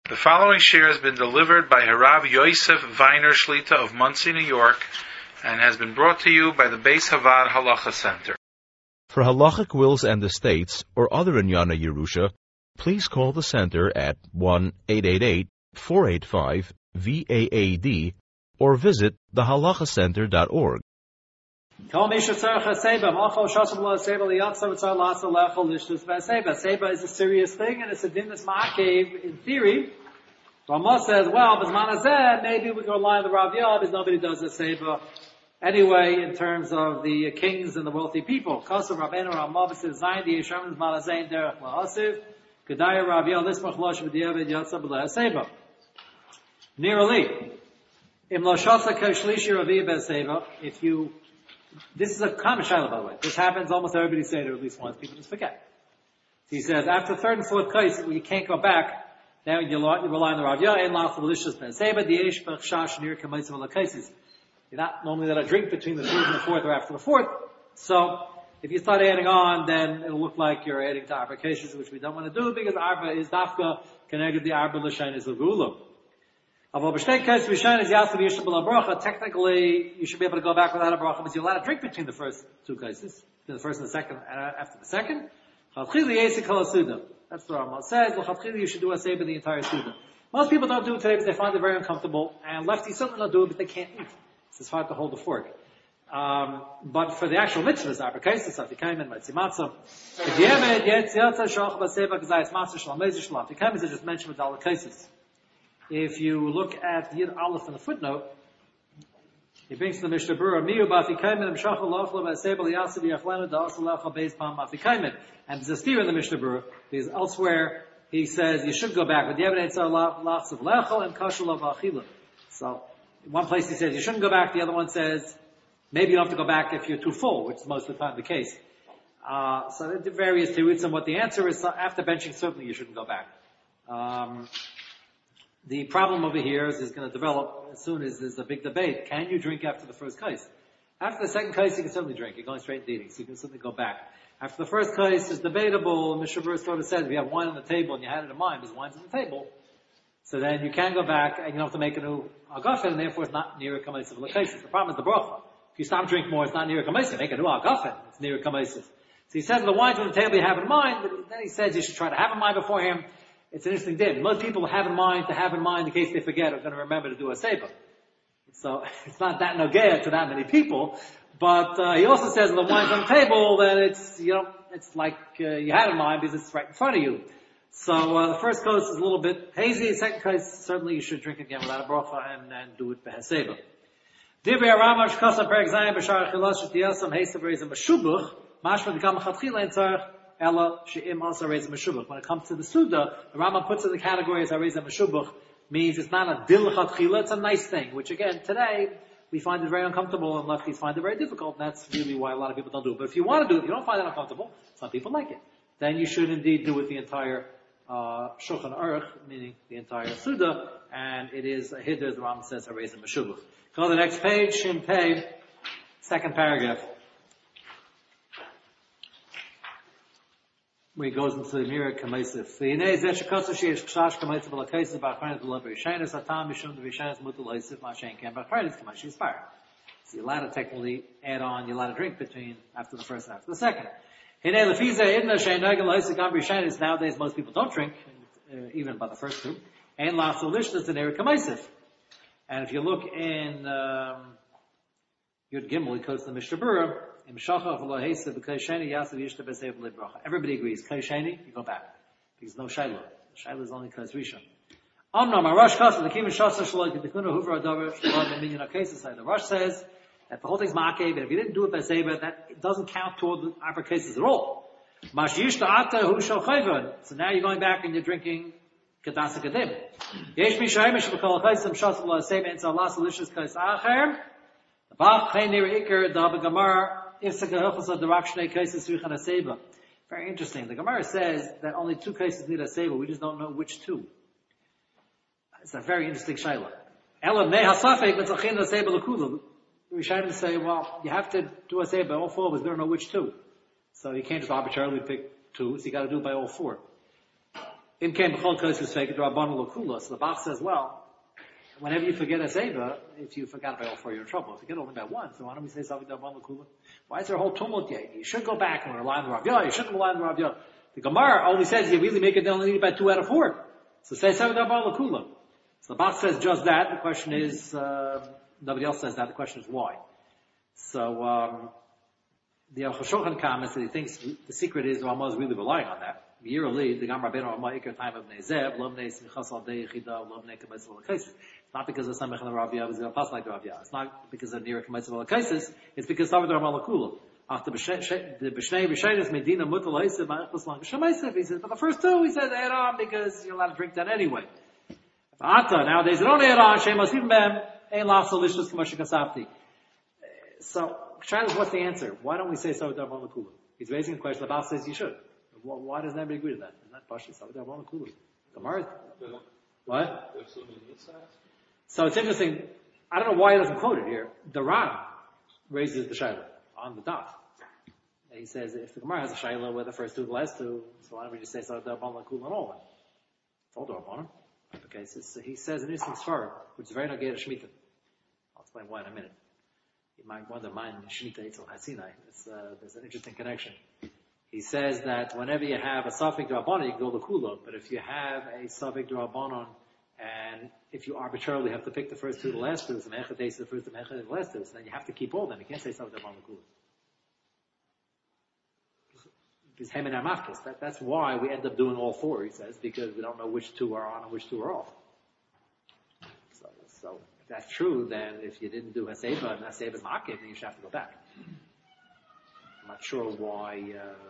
The following share has been delivered by Harav Yosef Weiner Shlita of Monsey, New York, and has been brought to you by the Beis Havad Halacha Center. For halachic wills and estates or other Inyana Yerusha, please call the center at 1-888-485-VAAD or visit thehalachacenter.org. Seba is a serious thing, and it's a din that's ma'akev in theory. Ramah says, well, maybe we can rely on the Rav Yah, because nobody does a Seba anyway in terms of the kings and the wealthy people. Kosav Rabbeinu Ramah says, Zayin di Yisharim is malazayin derech la'asiv, Kedaya Rav Yah lismach losh v'diavad yatsa b'le'a Seba. Nearly. Im lo shasa kashlishi Ravi b'Seba, if you this is a common shayla, by the way. This happens almost everybody say it at least once. People just forget. So he says, after third and fourth case, you can't go back. Now you rely on the Rav Yah, and la'achal v'lishas b'Seba, di'esh b'chshash near k'maitzim v'l'kaisis. You're not normally let a drink between the third and the fourth or after the fourth. So, if you start adding on, then it'll look like you're adding to arba cases, which we don't want to do, because arba is dafka connected the arba l'shaynis l'gula. Technically, you should be able to go back without a bracha, but you're allowed to drink between the first two cases, between the first and the second, after the second. That's what Rambam says. You should do a seba the entire suda. Most people don't do it today because they find it very uncomfortable, and lefties certainly don't do it, but they can't eat. It's hard to hold the fork. But for the actual mitzvahs, applications, afikaim, matzimatzah, if you have it, afikaim is just mentioned with all the cases. If you look at Yid Aleph in the footnote, he brings to the Mishnah Berurah, Miyu ba'afikaimen emshachal lochla v'asebel yasib yachlenu da'asal lecha beis pam afikaimen. And there's a steer in the Mishnah Berurah, because elsewhere he says you should go back, but yemen etzar lachs of lechel and kashal of achila. So, in one place he says you shouldn't go back, the other one says maybe you don't have to go back if you're too full, which is most of the time the case. So there are various theories on what the answer is. So after benching, certainly you shouldn't go back. The problem over here is going to develop as soon as there's a big debate. Can you drink after the first case? After the second case, you can certainly drink. You're going straight into eating, so you can certainly go back. After the first case, it's debatable. Mishnah Berurah sort of says, if you have wine on the table and you had it in mind, there's wine's on the table, so then you can go back and you don't have to make a new agafen, and therefore it's not near a kamaisiv l'kaisis. The problem is the bracha. If you stop drinking more, it's not near a kamaisiv. Make a new agafen, it's near a kamaisiv. So he says the wine's on the table you have in mind, but then he says you should try to have in mind beforehand. It's an interesting din. Most people have in mind in case they forget are going to remember to do a seba. So it's not that nogea to that many people. But he also says when the wine's on the table, then it's like you had in mind because it's right in front of you. So the first case is a little bit hazy. The second case, certainly you should drink again without a bracha and do it behaseba. Divrei Ramash Kasam Perek Zayin B'Shar Chilas Shetiyasam Heisav Reizim B'Shubuch Mashma D'Kam Chatchila En Tzarech Ella She'im also Reizim B'Shubuch. When it comes to the Suda, the Rama puts it in the category as Reizim B'Shubuch, means it's not a dil chatchila, it's a nice thing, which again, today, we find it very uncomfortable and lefties find it very difficult, and that's really why a lot of people don't do it. But if you want to do it, if you don't find it uncomfortable, some people like it, then you should indeed do it the entire Shulchan Aruch, meaning the entire Suda, and it is a hiddur, the Rama says, Reizim B'Shubuch. Go to the next page, Shin Pei, second paragraph. Where he goes into the mirror kamaisif. So you're allowed to technically add on, you're allowed to drink between after the first and after the second. Nowadays most people don't drink, even by the first two. And if you look in Yud Gimel, it goes to the Mishnah Berurah, everybody agrees. Kai Sheni, you go back. Because no Shaila. Shaila is only Kais Rishon. The Rosh says that the whole thing's Ma'akev, and if you didn't do it by Seba, that it doesn't count toward the upper cases at all. So now you're going back and you're drinking Kedas Kadim. Very interesting. The Gemara says that only two cases need a seba. We just don't know which two. It's a very interesting shayla. We should say, well, you have to do a seba by all four, but we don't know which two. So you can't just arbitrarily pick two, so you got to do it by all four. In came b'chol kos who's fake Rabbanan Lakula. So the Bach says, well, whenever you forget a Seba, if you forgot by all four, you're in trouble. If you get only by one, so why don't we say Savik Rabbanan Lakula? Why is there a whole tumult yet? You should go back and rely on the Rav Yah. You shouldn't rely on the Rav Yah. The Gemara only says you really make it only need by 2 out of 4. So say Savik Rabbanan Lakula. So the Bach says just that. The question is, nobody else says that. The question is why. So, the Al-Shulchan comments that he thinks the secret is the Ramah is really relying on that. The year of lead, the Gamar Ben Ramah Iker time of Nezev, Lom Ne Simchas Al Dei Yechida, Lom Ne Kemetz Val Kaisis. It's not because of Samech and the Rav Yah is going to pass like the Rav Yah. It's not because of Nira Kemetz Val Kaisis. It's because Saved Ramah Lakula. After the B'shnei B'shaynis Medina Mutal Haisib Ma'echus Lang Shemaisiv, he says, but the first two, he said, add on because you're allowed to drink that anyway. Ata, nowadays, they don't add on, Shem Asim Bem, Ein Lach Solishus K'moshe Kasapti. So, Shaila, what's the answer? Why don't we say Saved Ramah Lakula? He's raising a question. The Baal says you should. Why doesn't everybody agree to that? Isn't that Pashas? Saved Ramah Lakula. Gemara. What? So it's interesting. I don't know why he doesn't quote it here. The Ran raises the Shaila on the dot. And he says if the Gemara has a Shaila where the first two and the last two, so why don't we just say Saved Ramah Lakula and all of them? It's all Ramah. Okay, so he says in Islam Sfar, which is very not to Shemitah. I'll explain why in a minute. You might wonder, mine Shemitah Eitzel Hasinai. There's an interesting connection. He says that whenever you have a Safek D'Rabbanan, you can go to Kula, but if you have a Safek D'Rabbanan, and if you arbitrarily have to pick the first two to the last two, so Mechad takes the first to Mechad and the last two, so then you have to keep all of them. You can't say Safek D'Rabbanan Kula. Because Hemen Amafkas. That's why we end up doing all four, he says, because we don't know which two are on and which two are off. So if that's true, then if you didn't do Haseba and Haseba's Ma'akev, then you should have to go back. I'm not sure why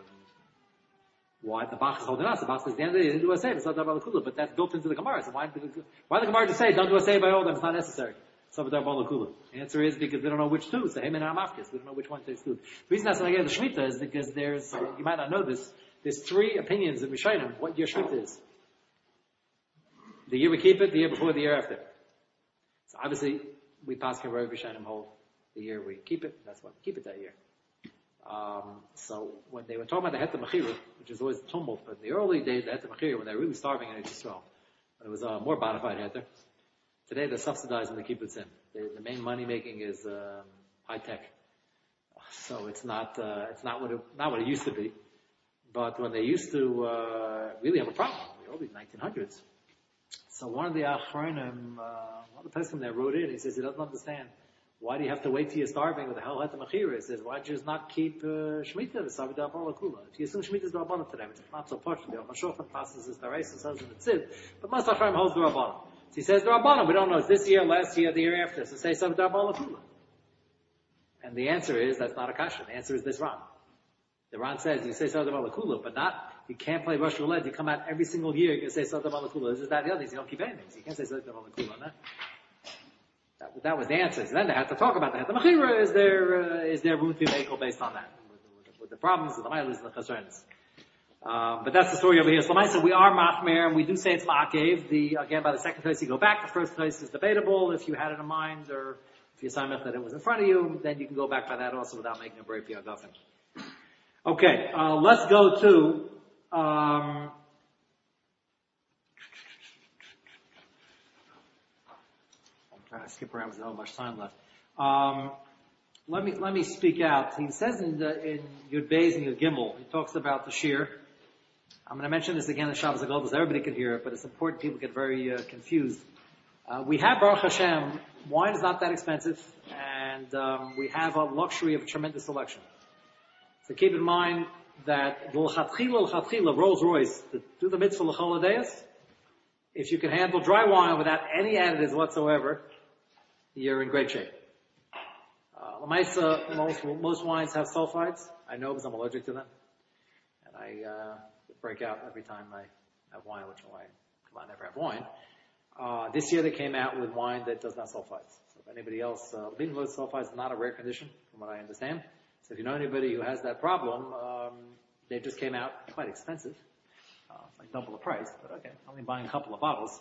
the Bach is holding us. The Bach says, at the end of the day, they didn't do Haseba, it's not Darbar Lakula, but that's built into the Gemara. So why the Gemara just say, don't do Haseba by all of them, it's not necessary. It's not Darbar Lakula. The answer is because we don't know which two, so Hemen Amafkas, we don't know which one takes two. The reason that's when I get the Shemitah is because there's, you might not know this, there's 3 opinions in Rishonim what year Shemitah is. The year we keep it, the year before, the year after. So obviously, we pass Kavod Rishonim hold the year we keep it. That's why we keep it that year. So when they were talking about the Heter Mechira, which is always tumult, but in the early days, the Heter Mechira, when they were really starving in Israel, it was a more bona fide Heter. Today, they're subsidizing the kibbutzim. The main money making is high tech. So it's not what it used to be. But when they used to really have a problem, the early 1900s. So one of the Achronim, one of the Pesachim that wrote in, he says he doesn't understand. Why do you have to wait till you're starving with the hell Heter Mechira? He says, why don't you just not keep Shemitah, the Saved D'Rabbanan Lakula? If you assume Shemitah is D'Rabbanan today, which is not so posh, the Al-Shulchan passes his Tarais, and says in the Tziv, but most Achronim holds D'Rabbanan. So he says D'Rabbanan, we don't know, it's this year, last year, the year after, so say Saved D'Rabbanan Lakula. And the answer is, that's not a kasha. The answer is this Ran. The Ran says, you say Saved D'Rabbanan Lakula, but not, you can't play Rush Roulette, you come out every single year, you can say Saved D'Rabbanan Lakula. This is that, the other things, you don't keep anything, so you can't say Saved D'Rabbanan Lakula, no? That was the answer. So then they have to talk about that. The Mechira, is there room to be made based on that? With the problems, with the miles, and the chaserns. But that's the story over here. So Lamaisa, we are machmer, and we do say it's ma'akev. Again, by the second place you go back. The first place is debatable. If you had it in mind, or if you assignment that it was in front of you, then you can go back by that also without making a break piagafen. Okay, let's go to, I skip around with not much time left. Let me speak out. He says in Yud Beis and Yud Gimel, he talks about the shear. I'm going to mention this again in Shabbos HaGoldus. Everybody can hear it, but it's important. People get very confused. We have Baruch Hashem. Wine is not that expensive, and we have a luxury of a tremendous selection. So keep in mind that l'chatchila, Rolls Royce, to do the mitzvah l'chol hadayos, if you can handle dry wine without any additives whatsoever, you're in great shape. Lamaisa, most wines have sulfides. I know because I'm allergic to them. And I break out every time I have wine, which I never have wine. This year they came out with wine that does not sulfides. So if anybody else, being low sulfides is not a rare condition, from what I understand. So if you know anybody who has that problem, they just came out quite expensive. It's like double the price, but okay, only buying a couple of bottles.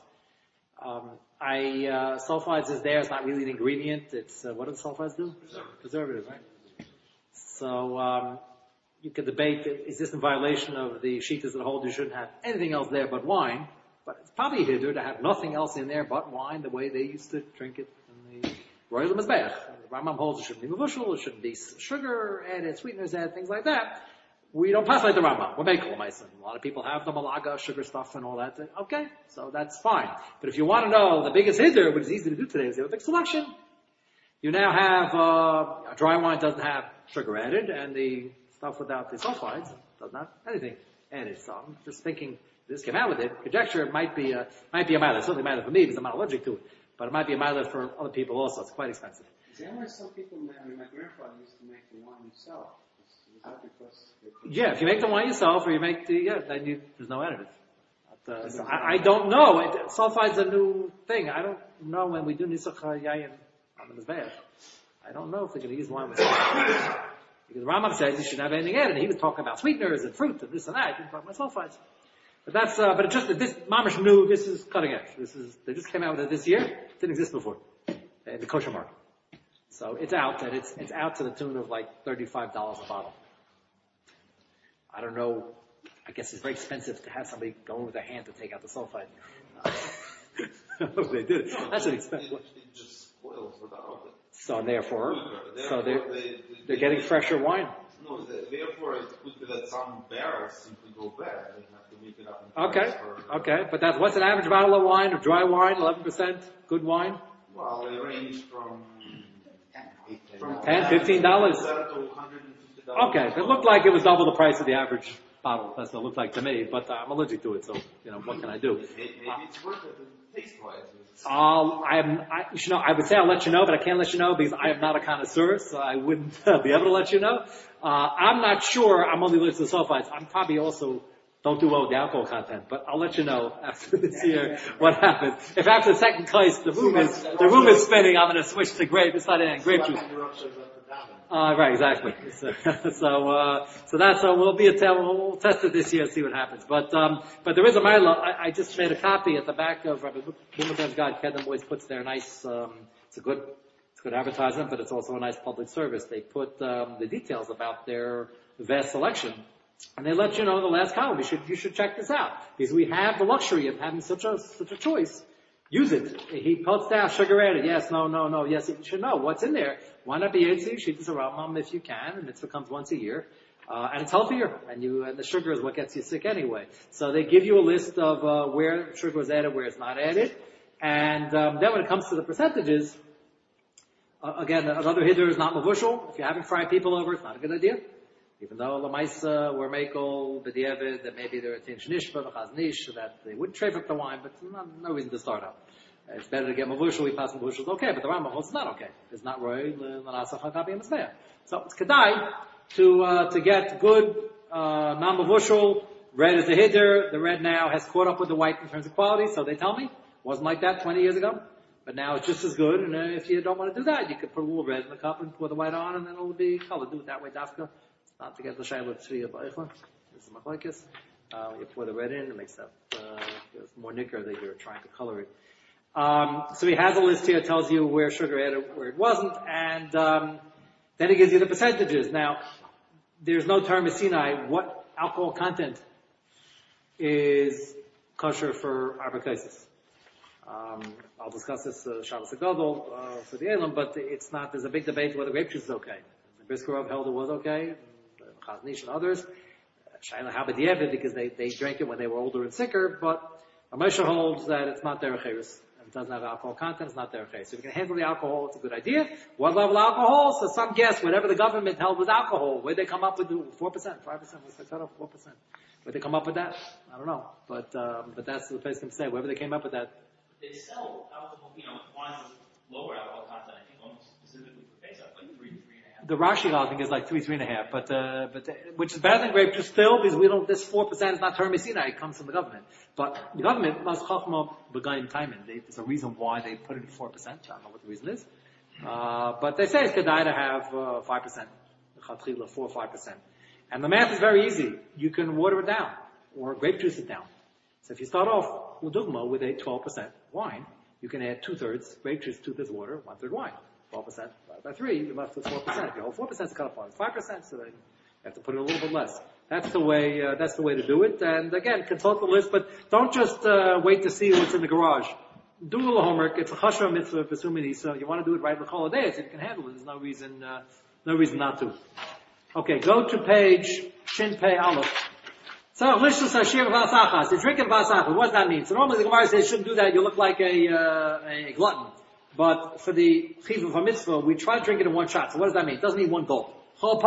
Sulfides is there. It's not really an ingredient. It's, what do the sulfides do? Preservatives, right? So, you could debate, is this in violation of the shittas that hold you shouldn't have anything else there but wine? But it's probably hither to have nothing else in there but wine, the way they used to drink it in the Royal Mizbeach. The Rambam holds it shouldn't be mevushal, it shouldn't be sugar added, sweeteners added, things like that. We don't pass like the Rambam. We're making a lot of people have the malaga, sugar stuff and all that. Okay, so that's fine. But if you want to know the biggest hither, which is easy to do today, is the big selection. You now have dry wine doesn't have sugar added, and the stuff without the sulfides does not have anything added. So I'm just thinking, this came out with it. Conjecture might be a mile. Certainly a mile for me because I'm not allergic to it. But it might be a mile for other people also. It's quite expensive. Is that why some people, my grandfather used to make the wine himself? Is that because... Yeah, if you make the wine yourself or you make then there's no additives. So I don't know. Sulfide's a new thing. I don't know when we do Nisach Yayin on the Mizbeach. I don't know if they're going to use wine with sulfides. Because Rambam says you shouldn't have anything added. He was talking about sweeteners and fruit and this and that. He didn't talk about sulfides. But that's, but it's just that this, Mamish knew this is cutting edge. They just came out with it this year. It didn't exist before. In the kosher market. So it's out, and it's out to the tune of like $35 a bottle. I don't know. I guess it's very expensive to have somebody go in with their hand to take out the sulfide. They did it. That's an expensive. It just spoils without it. So therefore they're getting fresher wine. No, therefore it could be that some barrels simply go bad. They have to make it up. Okay. But that's what's an average bottle of wine, of dry wine, 11%, good wine? Well, they range from $10, $15. to $150. Okay, it looked like it was double the price of the average bottle. That's what it looked like to me, but I'm allergic to it, so, what can I do? Maybe it's worth it taste-wise. I would say I'll let you know, but I can't let you know because I am not a connoisseur, so I wouldn't be able to let you know. I'm not sure. I'm only listening to sulfides. I'm probably also don't do well with the alcohol content, but I'll let you know after this year what happens. If after the second case the room is spinning, I'm going to switch to grape. It's not any grape juice. Right, exactly. So that's we'll test it this year and see what happens. But there is a mila. I just made a copy at the back of Rabbi Blumenthal's guide. Kedem always puts their nice. It's good advertisement, but it's also a nice public service. They put the details about their vast selection, and they let you know in the last column. You should check this out because we have the luxury of having such a choice. Use it. He puts down sugar added. Yes, no. Yes, you should know what's in there. Why not be Yetzi? Sheet is a Rambam if you can, and it comes once a year. And it's healthier, and the sugar is what gets you sick anyway. So they give you a list of where sugar is added, where it's not added. And then when it comes to the percentages, again, another hither is not mavushal. If you're having fried people over, it's not a good idea. Even though Lamaisa were makel, b'diavad, that maybe they're a tinsh nishba, v'chaznish, that they wouldn't trade up the wine, but no reason to start up. It's better to get mavushal, we pass mavushal, it's okay, but the Rambam holds it's not okay. It's not roy, l'nasach ha'kabi and So it's kedai to get good, non-mavushal, red is the hither, the red now has caught up with the white in terms of quality, so they tell me. Wasn't like that 20 years ago. But now it's just as good, and if you don't want to do that, you could put a little red in the cup and pour the white on, and then it'll be colored. Do it that way, dafka. Not to get the shayla tzriya ba'ichlin. This is machlekes. You pour the red in, it makes that there's more nicker that you're trying to color it. So he has a list here, tells you where sugar added, where it wasn't, and then he gives you the percentages. Now, there's no term in Sinai what alcohol content is kosher for arba kaisis. I'll discuss this Shabbos HaGadol for the Elam, but it's not. There's a big debate whether grape juice is okay. The Briskerov held it was okay. Chaznish and others. Shaila Habedievid, because they drank it when they were older and sicker, but Ramesha holds that it's not derech eretz. It doesn't have alcohol content, it's not derech eretz. So if you can handle the alcohol, it's a good idea. What level of alcohol? So some guess, whatever the government held with alcohol, where'd they come up with 4%, 5%, what's the cutoff? 4%. Where'd they come up with that? I don't know. But that's the place can say, wherever they came up with that. They sell alcohol, wines with lower alcohol content, I think almost specifically for Pesach, like 3.5. The Rashi, I think, is like 3.5, but which is better than grape juice still, because this 4% is not Termi Sinai, it comes from the government. But the government must chachma b'gayim taimin. There's a reason why they put it at 4%. I don't know what the reason is. But they say it's kedai to have 5%, 4 or 5%. And the math is very easy. You can water it down, or grape juice it down. So if you start off udugma with a 12% wine, you can add 2/3 grape juice, 2/3 water, 1/3 wine. 12% divided by 3, you're left with 4%. If you hold 4%, it's cut up on 5%, so then have to put in a little bit less. That's the way to do it. And again, consult the list, but don't just, wait to see what's in the garage. Do a little homework. It's a chashva mitzvah for Sumini, so you want to do it right with holidays, if you can handle it. There's no reason not to. Okay, go to page Shin Pei Aleph. So, Lishus Hashir Vasachas. You're drinking Vasachas. What does that mean? So normally the Gemara says you shouldn't do that. You look like a glutton. But for the Chiv of Mitzvah, we try to drink it in one shot. So what does that mean? It doesn't mean one gulp. You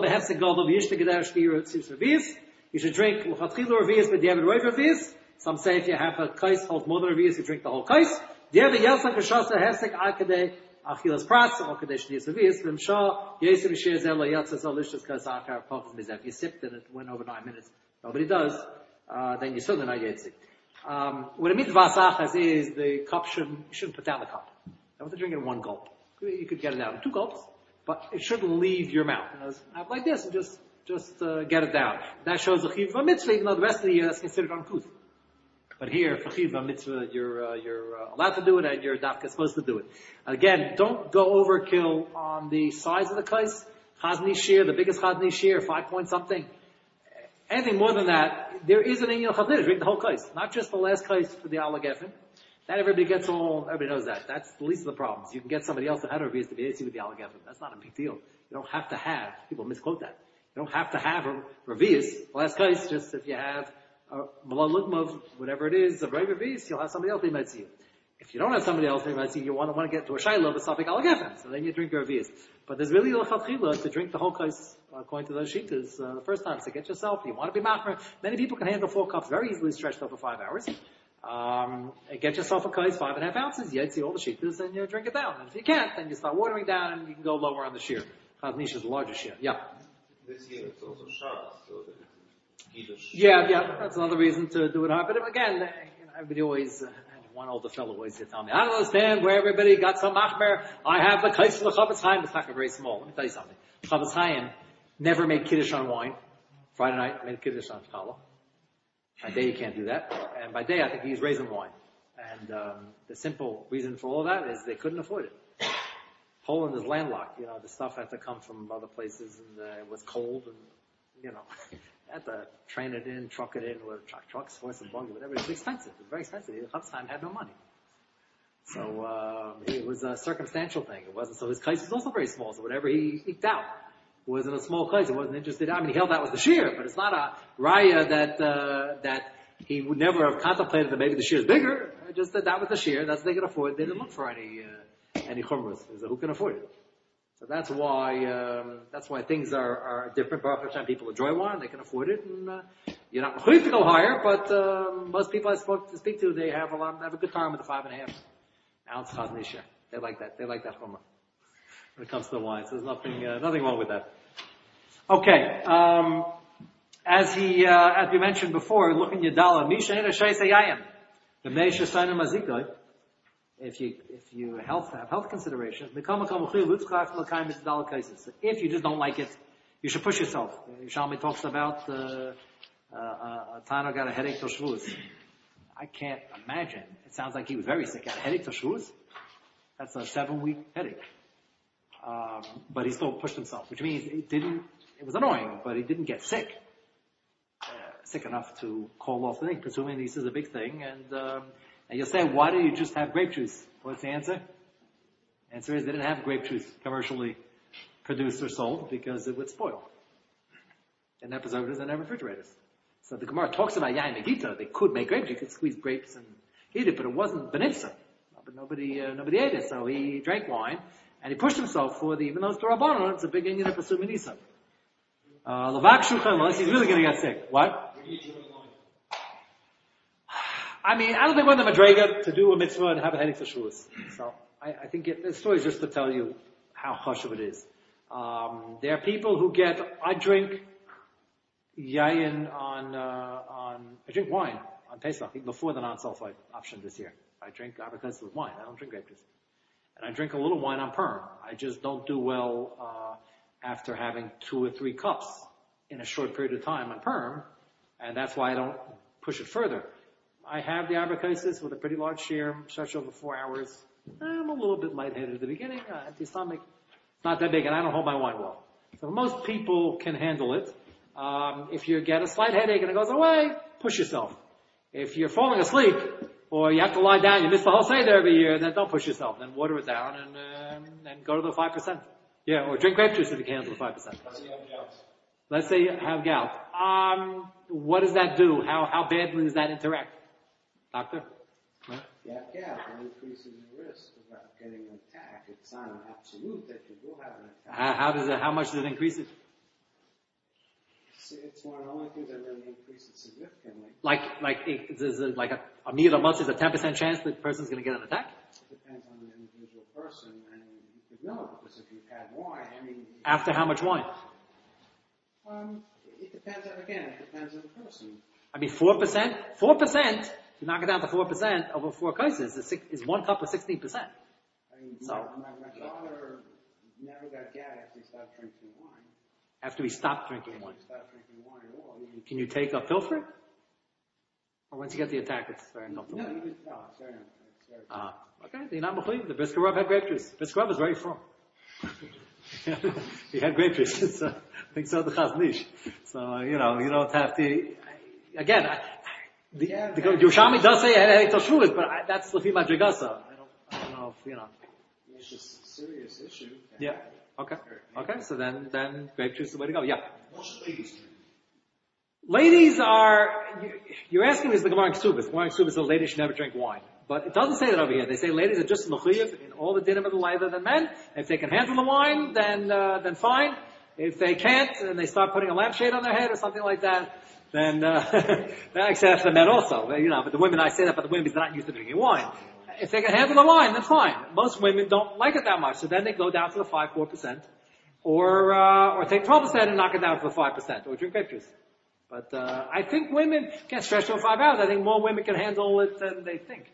should drink L'chatchilu Revius, but you have a Roiv Revius. Some say if you have a kais holds more than a Revius, you drink the whole kais. Do you have a Yelsa Kashasa Hesek Akadeh Achilas Pratz, or Kadesh Dias Revius, Vimshah, Yesem Shir Zela Yatzas Alishas Kazakar, Pachas Mizef. You sipped and it went over 9 minutes. Nobody does. Then you're certainly not Yetzik. What it means Vasachas is the cup you shouldn't put down the cup. You don't have to drink it in one gulp. You could get it out in 2 gulps. But it shouldn't leave your mouth. Have like this and just get it down. That shows a chiv mitzvah, even though the rest of the year that's considered uncouth. But here, for chiv mitzvah, you're allowed to do it, and you're dafka supposed to do it. Again, don't go overkill on the size of the kais. Chazni shir, the biggest chazni shir, 5 point something. Anything more than that, there is an inyan chadid. Drink the whole kais, not just the last kais for the alagefen. That everybody knows that. That's the least of the problems. You can get somebody else ahead of you to be AC with the Alagefim. That's not a big deal. You don't have to have, people misquote that. You don't have to have a Revius. Last case, just if you have a Malal whatever it is, a Revius, you'll have somebody else they might see you. If you don't have somebody else they might see you, want to get to a Shiloh with something Alagefim. So then you drink a Revius. But there's really a L'chatchila to drink the whole case, according to those Shitas, the first time. So get yourself, you want to be machmer. Many people can handle 4 cups very easily stretched over 5 hours. Get yourself a kais, 5.5 ounces, you see all the sheetas, and you drink it down. And if you can't, then you start watering down, and you can go lower on the shear. Chaznish is the largest shear. Yeah. This year it's also Shabbos, so that it's Kiddush. Yeah, that's another reason to do it hard. But again, everybody always, one older fellow always tell me, I don't understand where everybody got some machmer. I have the kais for the Chavetz Chaim. It's not very small. Let me tell you something. Chavetz Chaim never made Kiddush on wine. Friday night, made Kiddush on challah. By day you can't do that. And by day I think he used raisin wine. And the simple reason for all of that is they couldn't afford it. Poland is landlocked. The stuff had to come from other places, and it was cold, and had to train it in, truck it in with trucks, horse and buggy, whatever. It's expensive. It's very expensive. Chatzheim had no money. So it was a circumstantial thing. It wasn't. So his case was also very small. So whatever he eked out was in a small case. He wasn't interested. I mean, he held that was the shear, but it's not a raya that he would never have contemplated that maybe the shear is bigger. Just that was the shear. That's what they could afford. They didn't look for any chumras. It was who can afford it. So that's why things are different. Baruch Hashem, people enjoy wine. They can afford it, and you're not going to go higher. But most people I speak to, they have a good time with the 5.5 ounce chaznisha. They like that. They like that chumrah when it comes to the wine. So there's nothing wrong with that. Okay. As we mentioned before, look in Yadala, Misha Ena Shaisa Yayim. The Meisha Sainam Azikoi. If you have health considerations, if you just don't like it, you should push yourself. Yishalmi talks about Tano got a headache till Shavuos. I can't imagine. It sounds like he was very sick. Had a headache till Shavuos. That's a 7-week headache. But he still pushed himself, which means it was annoying, but he didn't get sick. Sick enough to call off the thing, presuming this is a big thing, and you'll say, why do you just have grape juice? What's the answer? The answer is they didn't have grape juice commercially produced or sold because it would spoil. And have preservatives and have refrigerators. So the Gemara talks about Yain Megita. They could make grapes. You could squeeze grapes and eat it, but it wasn't benitza. But nobody ate it. So he drank wine and he pushed himself even though it's to Rabbanon, it's a big Indian of Pasum Nisa. Lavak Shulchan, unless he's really going to get sick. What? I mean, I don't think we're in the Madrega to do a mitzvah and have a headache for Shavuos. So I think the story is just to tell you how chashuv it is. There are people who I drink yayin I drink wine on Pesach, even before the non-sulfite option this year. I drink avocado with wine. I don't drink grape juice. And I drink a little wine on Purim. I just don't do well after having 2 or 3 cups in a short period of time on Purim, and that's why I don't push it further. I have the abracosis with a pretty large shear, stretched over 4 hours. I'm a little bit lightheaded at the beginning, empty stomach. It's not that big, and I don't hold my wine well. So most people can handle it. If you get a slight headache and it goes away, push yourself. If you're falling asleep, or you have to lie down, you miss the whole Seder every year, then don't push yourself. Then water it down and go to the 5%. Yeah, or drink grape juice if you can handle the 5%. Let's say you have gout. What does that do? How badly does that interact? Doctor? Huh? You have gout, it increases your risk of getting an attack. It's not an absolute that you will have an attack. How much does it increase it? It's one of the only things that really increase it significantly. Is it like a meter much is a 10% chance that the person's going to get an attack? It depends on the individual person, and you could know, because if you've had wine, After how much wine? It depends on the person. 4%? 4%, you knock it down to 4% over 4 cases is 1 cup of 16%. My father never got gout after he stopped drinking wine. After he stopped drinking wine. Stopped drinking wine at all. Can you take a pill for it? Or once you get the attack, it's very uncomfortable? No, it's very uncomfortable. Okay, you're not mechuyev. The Brisker Rav had grape juice. Brisker Rav is very firm. He had grape juice. I think so, the Chaz Nish. So, you don't have to, again, the Yerushalmi does say headache till Shavuot, but that's Lefi Madrigasa. I don't know if, It's a serious issue. Yeah. Okay. So then grape juice is the way to go. Yeah. What should ladies drink? Ladies are, you're asking this the Gemara in Ksubis. Gemara in Ksubis says ladies should never drink wine. But it doesn't say that over here. They say ladies are just mechuyev in all the dinim of the lighter than men. If they can handle the wine, then fine. If they can't, and they start putting a lampshade on their head or something like that, then, that's for the men also. But the women, I say that, but the women, they're not used to drinking wine. If they can handle the wine, then fine. Most women don't like it that much, so then they go down to the 5-4%, or take 12% and knock it down to the 5%, or drink grape juice. But I think women can't stretch over 5 hours. I think more women can handle it than they think.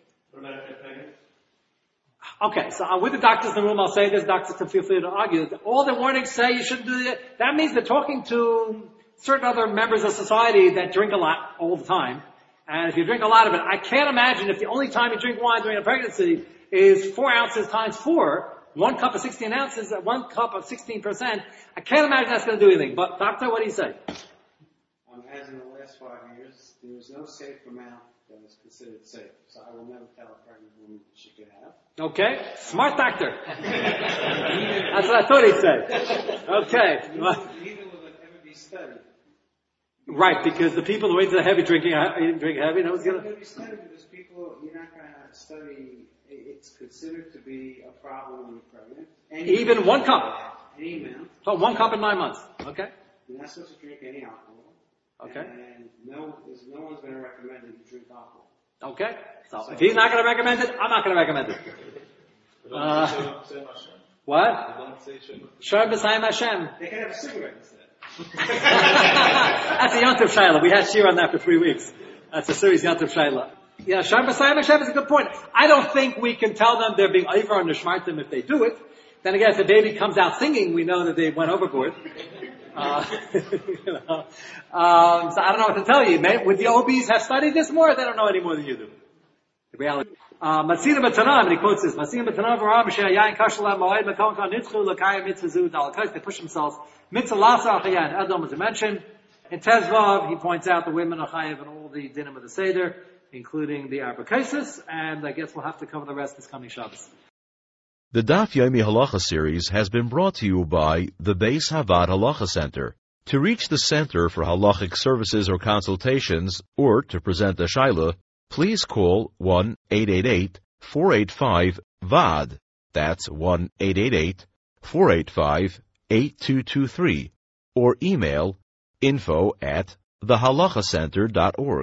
Okay, so with the doctors in the room, I'll say this, doctors can feel free to argue. All the warnings say you shouldn't do that. That means they're talking to certain other members of society that drink a lot all the time. And if you drink a lot of it, I can't imagine if the only time you drink wine during a pregnancy is 4 ounces times 4, 1 cup of 16 ounces, 1 cup of 16%. I can't imagine that's going to do anything. But doctor, what do you say? As in the last 5 years, there was no safe amount that was considered safe. So I will never tell a pregnant woman she could have. Okay. Smart doctor. That's what I thought he'd say. Okay. Even with an MD study. Right, because the people who are into the heavy drinking, drink heavy, that was going to... It's study because people, you're not going to study, it's considered to be a problem when you're pregnant. Even 1 cup? Any amount. So 1 cup in 9 months. Okay. You're not supposed to drink any alcohol. Okay. And no one's going to recommend that you drink alcohol. Okay. So if he's not going to recommend it, I'm not going to recommend it. What? Shem B'Sayim Hashem. They can have a cigarette instead. That's a Yontif Shaila. We had Shir on that for 3 weeks. That's a serious Yontif Shaila. Yeah, Shem B'Sayim Hashem is a good point. I don't think we can tell them they're being over on the Shmartim if they do it. Then again, if the baby comes out singing, we know that they went overboard. So I don't know what to tell you. Would the OBs have studied this more? They don't know any more than you do. The reality. Matzina B'Tanam, and he quotes this, Matzina B'Tanam v'Ram B'Shei Yayin Kashalam Ma'oid M'Kon Kon Nitzchu L'Kayim Mitzvah Zu Dal Kais. They push themselves. Mitzvah Lasa Achayan Adam, as I mentioned. In Tezvav, he points out the women are chayav in all the dinim of the Seder, including the Arba cases, and I guess we'll have to cover the rest this coming Shabbos. The Daf Yomi Halacha series has been brought to you by the Beis Havad Halacha Center. To reach the Center for Halachic Services or Consultations, or to present a Shaila, please call 1-888-485-VAD. That's 1-888-485-8223. Or email info@thehalachacenter.org.